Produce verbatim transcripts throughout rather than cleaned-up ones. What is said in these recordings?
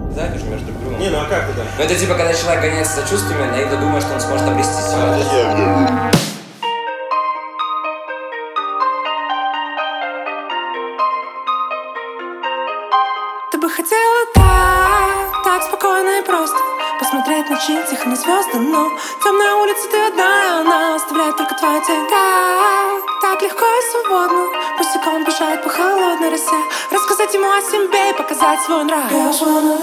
Завяжешь между друг другом. Не, ну а как это? Ну это типа, когда человек гоняется за чувствами, наивно думает, что он сможет обрести себя. Ты бы хотела так, так спокойно и просто посмотреть ночи, тихо на звезды, но темная улица, ты одна, она оставляет только твоя тень. Так, так легко и свободно, пустяком бежать по холодной росе, рассказать ему о себе и показать свой нрав. Я wanna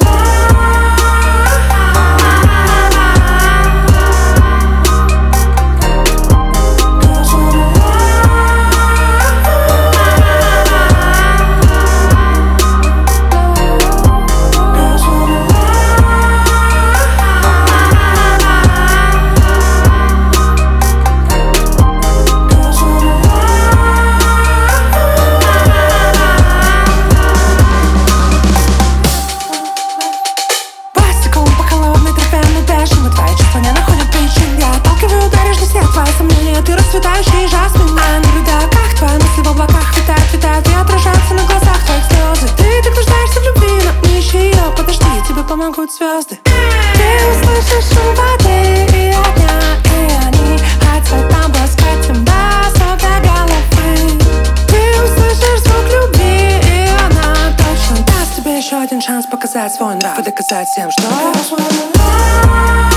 расцветающий жасмин, а на видах твои мысли в облаках витают, витают и отражаются на глазах твоих слезы. Ты так нуждаешься в любви, но не ищи ее, подожди, тебе помогут звезды. Ты услышишь шум воды и огня, и они хотят обласкать тебя с до головы. Ты услышишь звук любви, и она точно даст тебе еще один шанс показать свой нрав и доказать всем, что